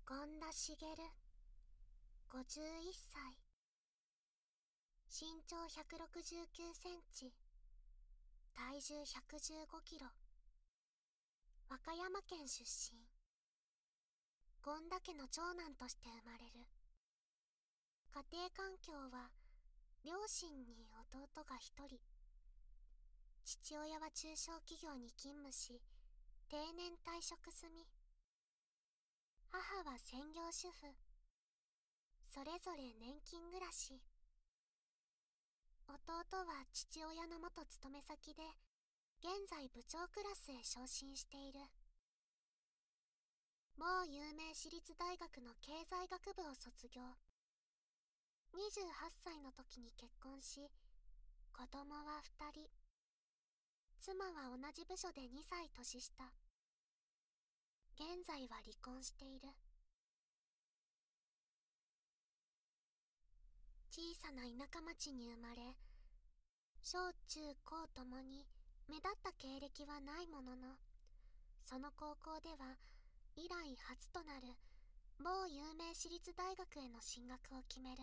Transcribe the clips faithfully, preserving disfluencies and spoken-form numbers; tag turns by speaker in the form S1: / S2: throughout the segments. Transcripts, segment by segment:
S1: 権田茂、ごじゅういっさい。身長ひゃくろくじゅうきゅうセンチ、体重ひゃくじゅうごキロ。和歌山県出身。権田家の長男として生まれる。家庭環境は、両親に弟が一人。父親は中小企業に勤務し、定年退職済み。母は専業主婦。それぞれ年金暮らし。弟は父親の元勤め先で、現在部長クラスへ昇進している。某有名私立大学の経済学部を卒業。にじゅうはっさいの時に結婚し、子供はふたり。妻は同じ部署でにさい年下。現在は離婚している。小さな田舎町に生まれ、小中高ともに目立った経歴はないものの、その高校では以来初となる某有名私立大学への進学を決める。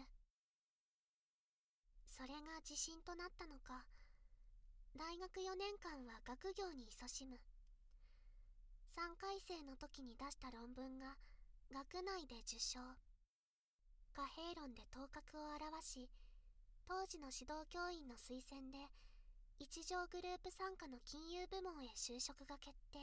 S1: それが自信となったのか、大学よねんかんは学業に勤しむ。さんかいせいの時に出した論文が学内で受賞。貨幣論で頭角を現し、当時の指導教員の推薦で一条グループ傘下の金融部門へ就職が決定。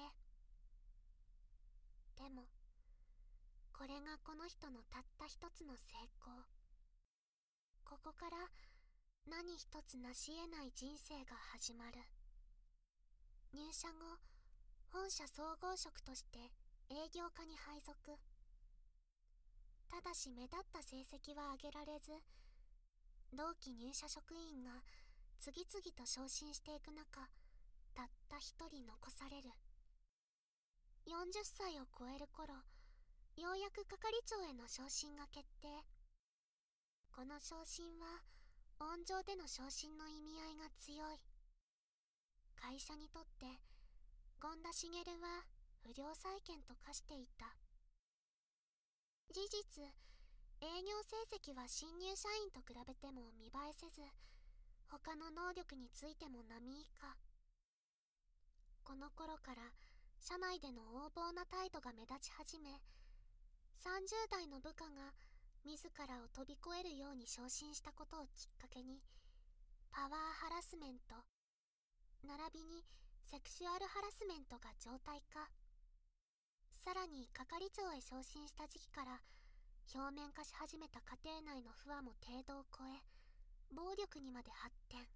S1: でも、これがこの人のたった一つの成功。ここから何一つ成し得ない人生が始まる。入社後、本社総合職として営業課に配属。ただし目立った成績は上げられず、同期入社職員が次々と昇進していく中、たった一人残される。よんじゅっさいを超える頃、ようやく係長への昇進が決定。この昇進は、温情での昇進の意味合いが強い。会社にとって、権田茂は不良債権と化していた。事実、営業成績は新入社員と比べても見栄えせず、他の能力についても並以下。この頃から社内での横暴な態度が目立ち始め、さんじゅうだいの部下が自らを飛び越えるように昇進したことをきっかけに、パワーハラスメント、並びにセクシュアルハラスメントが常態化。さらに係長へ昇進した時期から表面化し始めた家庭内の不和も程度を超え、暴力にまで発展。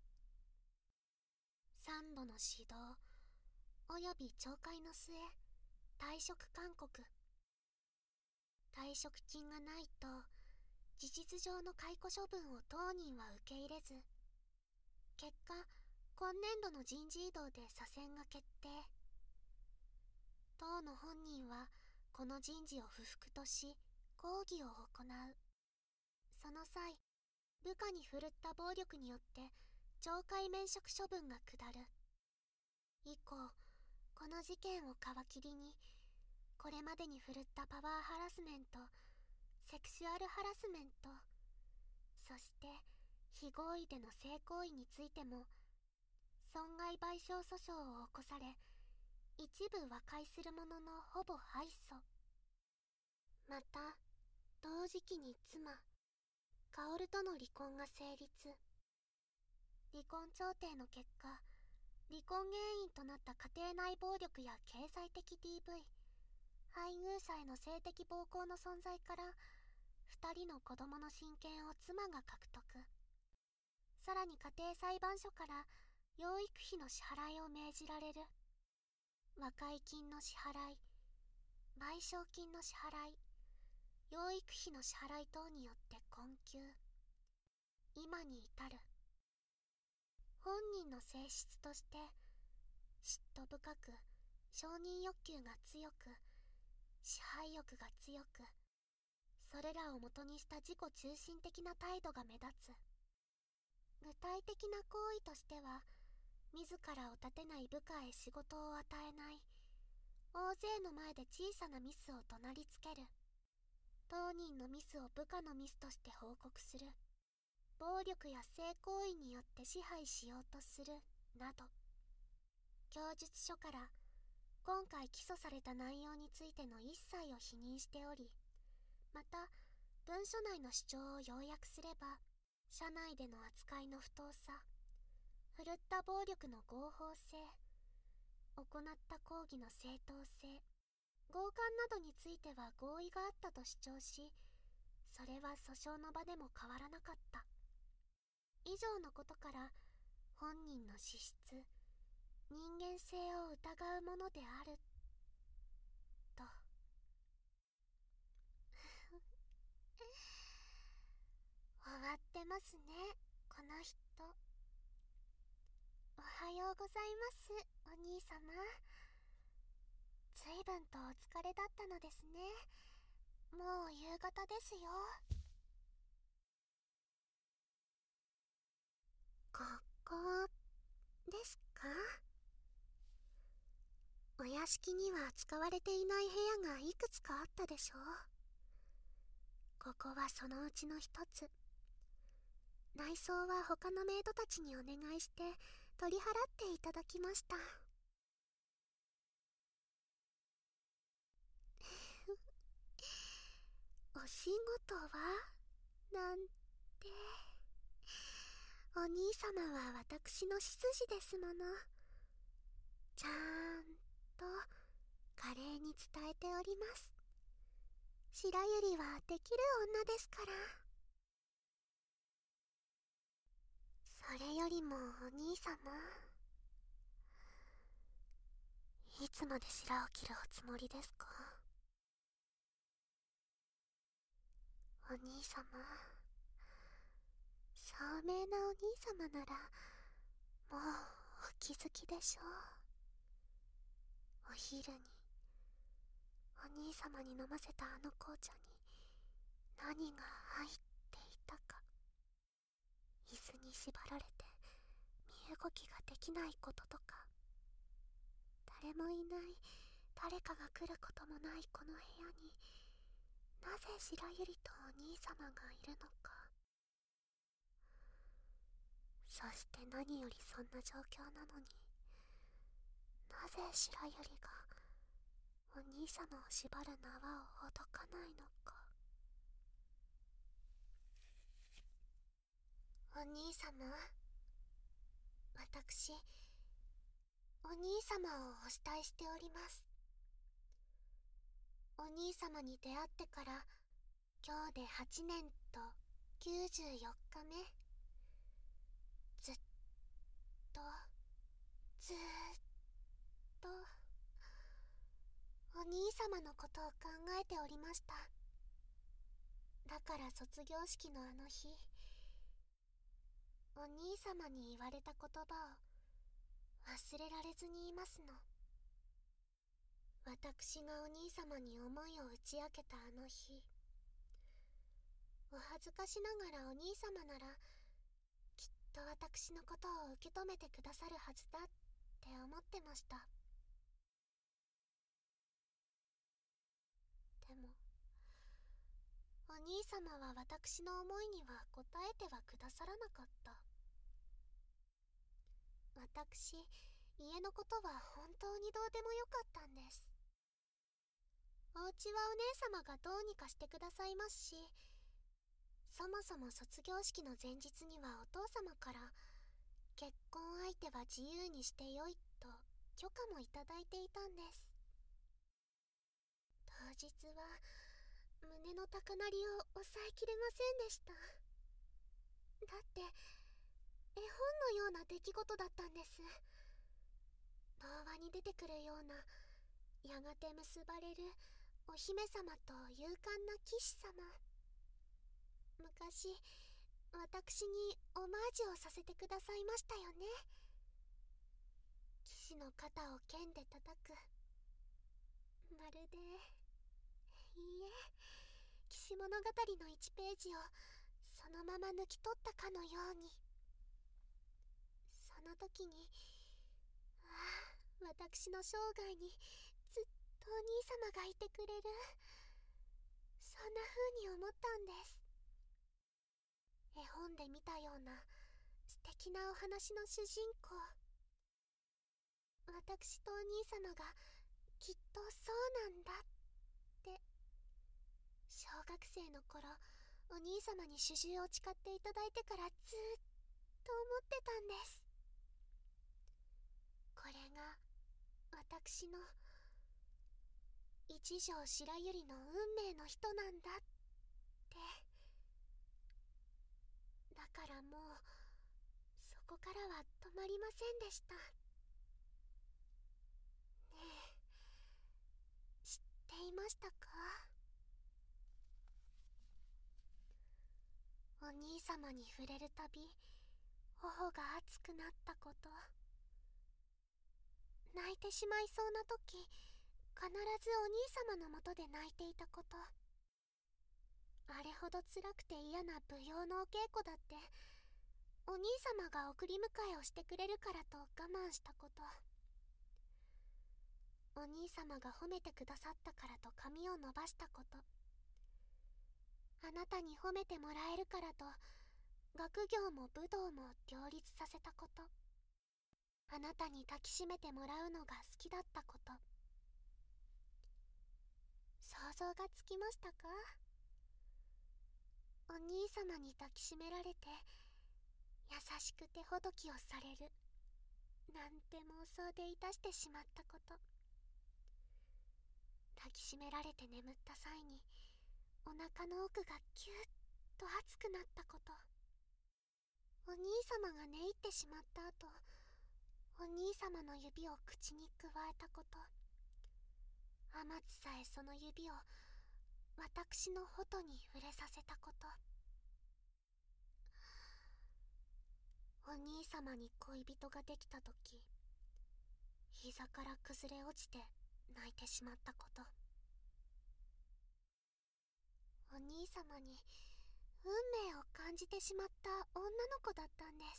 S1: さんどの指導、および懲戒の末、退職勧告。退職金がないと、事実上の解雇処分を当人は受け入れず、結果、今年度の人事異動で左遷が決定。当の本人は、この人事を不服とし、抗議を行う。その際、部下に振るった暴力によって、懲戒免職処分が下る。以降、この事件を皮切りに、これまでに振るったパワーハラスメント、セクシュアルハラスメント、そして非合意での性行為についても、損害賠償訴訟を起こされ、一部和解するもののほぼ敗訴。また、同時期に妻、薫との離婚が成立。離婚調停の結果、離婚原因となった家庭内暴力や経済的 ディーブイ、配偶者への性的暴行の存在から、二人の子供の親権を妻が獲得。さらに家庭裁判所から養育費の支払いを命じられる。和解金の支払い、賠償金の支払い、養育費の支払い等によって困窮。今に至る。本人の性質として、嫉妬深く、承認欲求が強く、支配欲が強く、それらを元にした自己中心的な態度が目立つ。具体的な行為としては、自らを立てない部下へ仕事を与えない、大勢の前で小さなミスを怒鳴りつける、 当人のミスを部下のミスとして報告する、暴力や性行為によって支配しようとするなど、供述書から今回起訴された内容についての一切を否認しており、また文書内の主張を要約すれば、社内での扱いの不当さ、振るった暴力の合法性、行った抗議の正当性、強姦などについては合意があったと主張し、それは訴訟の場でも変わらなかった。以上のことから本人の資質、人間性を疑うものであると。終わってますね、この人。おはようございます、お兄様。随分とお疲れだったのですね。もう夕方ですよ。ここですか？お屋敷には使われていない部屋がいくつかあったでしょう。ここはそのうちの一つ。内装は他のメイドたちにお願いして取り払っていただきました。お仕事はなんて。お兄様は私の執事ですもの。ちゃんと華麗に伝えております。白百合はできる女ですから。それよりもお兄様、いつまで白を切るおつもりですか？お兄様、聡明なお兄様ならもうお気づきでしょう。お昼にお兄様に飲ませたあの紅茶に何が入っていたか。椅子に縛られて身動きができないこととか、誰もいない誰かが来ることもないこの部屋になぜ白百合とお兄様がいるのか。そして何よりそんな状況なのに、なぜ白百合がお兄様を縛る縄をほどかないのか。お兄様、私、お兄様をお慕いしております。お兄様に出会ってから今日ではちねんときゅうじゅうよっかめ。ずっとずーっとお兄様のことを考えておりました。だから卒業式のあの日、お兄様に言われた言葉を忘れられずにいますの。私がお兄様に思いを打ち明けたあの日、お恥ずかしながらお兄様ならきっと私のことを受け止めてくださるはずだって思ってました。でもお兄様は私の思いには応えてはくださらなかった。私、家のことは本当にどうでもよかったんです。お家はお姉様がどうにかしてくださいますし、そもそも卒業式の前日にはお父様から結婚相手は自由にしてよいと許可もいただいていたんです。当日は胸の高鳴りを抑えきれませんでした。だって絵本のような出来事だったんです。童話に出てくるような、やがて結ばれるお姫様と勇敢な騎士様。昔私にオマージュをさせてくださいましたよね。騎士の肩を剣で叩く。まるで、いいえ、騎士物語のいちページをそのまま抜き取ったかのように。その時に、ああ、私の生涯にずっとお兄様がいてくれる。そそんな風に思ったんです。絵本で見たような素敵なお話の主人公、私とお兄様がきっとそうなんだって。小学生の頃、お兄様に主従を誓っていただいてからずーっと思ってたんです。これが私の一条白百合の運命の人なんだって。だからもうそこからは止まりませんでした。ねえ、知っていましたか？お兄様に触れるたび頬が熱くなったこと、泣いてしまいそうな時必ずお兄様のもとで泣いていたこと、あれほど辛くて嫌な舞踊のお稽古だってお兄様が送り迎えをしてくれるからと我慢したこと、お兄様が褒めてくださったからと髪を伸ばしたこと、あなたに褒めてもらえるからと学業も武道も両立させたこと、あなたに抱きしめてもらうのが好きだったこと、想像がつきましたか？お兄様に抱きしめられて優しくてほどきをされるなんて妄想でいたしてしまったこと、抱きしめられて眠った際にお腹の奥がキュッと熱くなったこと、お兄様が寝入ってしまった後お兄様の指を口にくわえたこと、天津さえその指を私の頬に触れさせたこと、お兄様に恋人ができた時膝から崩れ落ちて泣いてしまったこと、お兄様に運命を感じてしまった女の子だったんです。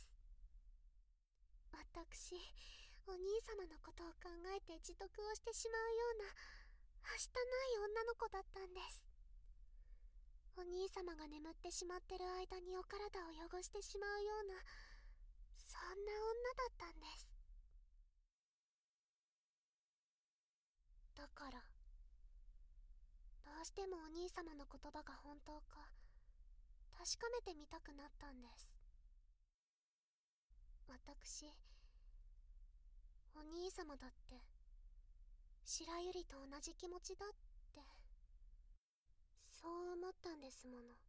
S1: 私、お兄様のことを考えて自得をしてしまうようなはしたない女の子だったんです。お兄様が眠ってしまってる間にお体を汚してしまうようなそんな女だったんです。だからどうしてもお兄様の言葉が本当か確かめてみたくなったんです。私、お兄様だって白百合と同じ気持ちだってそう思ったんですもの。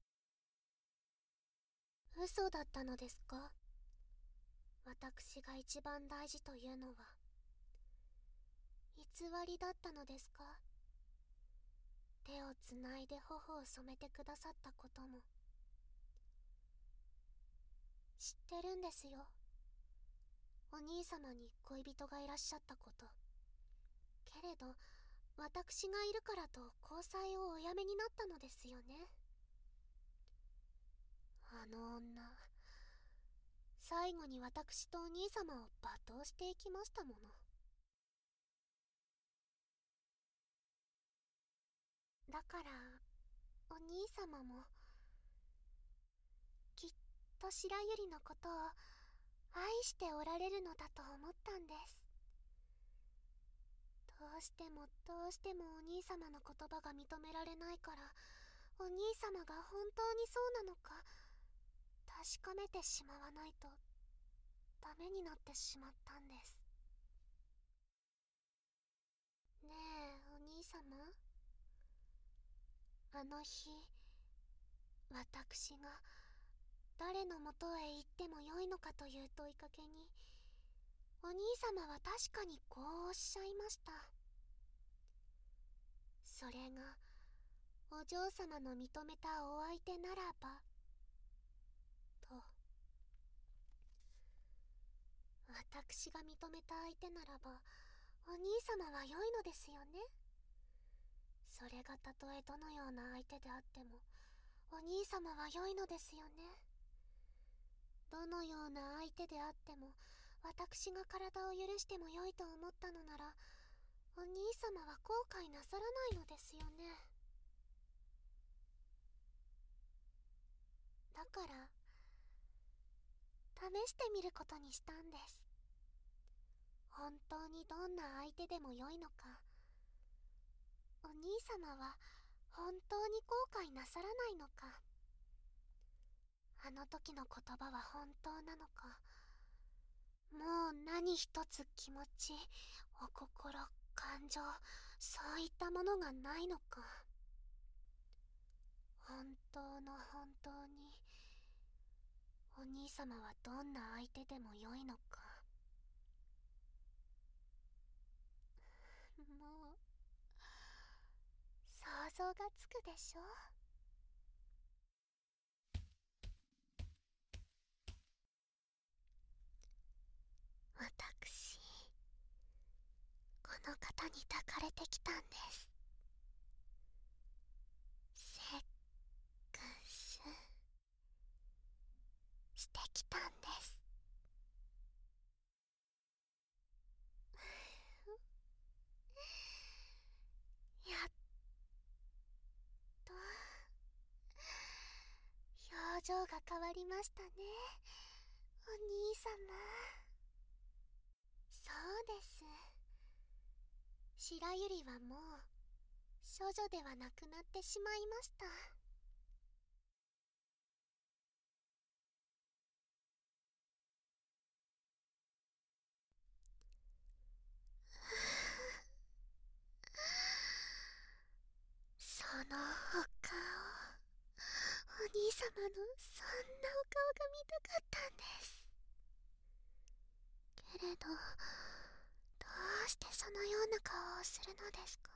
S1: 嘘だったのですか？私が一番大事というのは偽りだったのですか？手をつないで頬を染めてくださったことも知ってるんですよ。お兄様に恋人がいらっしゃったこと。けれど私がいるからと交際をおやめになったのですよね。あの女、最後に私とお兄様を罵倒していきましたもの。だからお兄様もきっと白百合のことを愛しておられるのだと思ったんです。どうしてもどうしてもお兄様の言葉が認められないからお兄様が本当にそうなのか確かめてしまわないとダメになってしまったんです。ねえお兄様、あの日私が誰のもとへ行ってもよいのかという問いかけにお兄様は確かにこうおっしゃいました。それがお嬢様の認めたお相手ならばと。私が認めた相手ならばお兄様は良いのですよね。それがたとえどのような相手であってもお兄様は良いのですよね。どのような相手であっても私が体を許しても良いと思ったのならお兄様は後悔なさらないのですよね。 から試してみることにしたんです。本当にどんな相手でも良いのか、お兄様は本当に後悔なさらないのか、あの時の言葉は本当なのか、もう何一つ気持ち、お心、感情、そういったものがないのか、本当の本当にお兄様はどんな相手でも良いのか。もう想像がつくでしょ。私、この方に抱かれてきたんです。セックスしてきたんです。やっと表情が変わりましたね、お兄様。そうです。白百合はもう処女ではなくなってしまいました。そのお顔、お兄様のそんなお顔が見たかったんです。けれど、どうしてそのような顔をするのですか？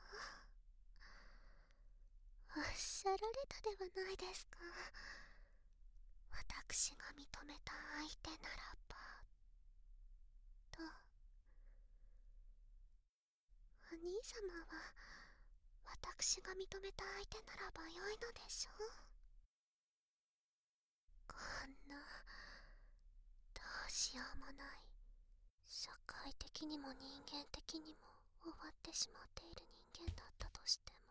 S1: おっしゃられたではないですか。私が認めた相手ならばと。お兄様は私が認めた相手ならばよいのでしょう。こんなどうしようもない、社会的にも人間的にも終わってしまっている人間だったとしても。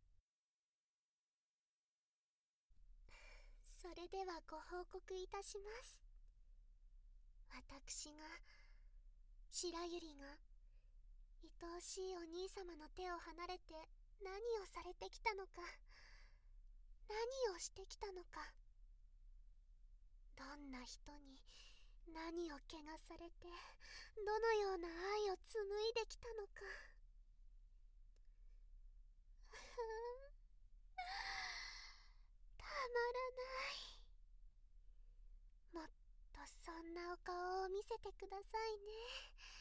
S1: それではご報告いたします。私が、白百合が愛おしいお兄様の手を離れて何をされてきたのか、何をしてきたのか、どんな人に何を汚されて、どのような愛を紡いできたのか。たまらない。もっとそんなお顔を見せてくださいね、